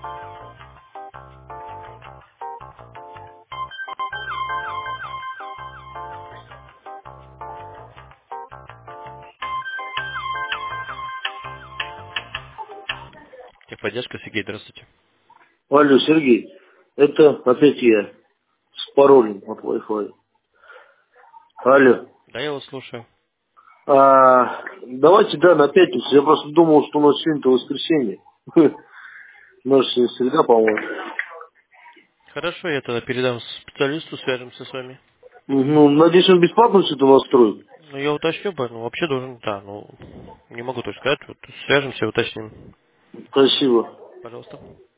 Техподдержка, Сергей, здравствуйте. Алло, Сергей, это опять я с паролем от Wi-Fi. Алло. Да, я вас слушаю. Давайте, да, на пятницу. Я просто думал, что у нас сегодня-то воскресенье. У нас сегодня среда, по-моему. Хорошо, я тогда передам специалисту, свяжемся с вами. Ну, надеюсь, он бесплатно все это настроит. Ну, я уточню, ну, вообще должен, да, ну, не могу точно сказать, вот, свяжемся, уточним. Спасибо. Пожалуйста.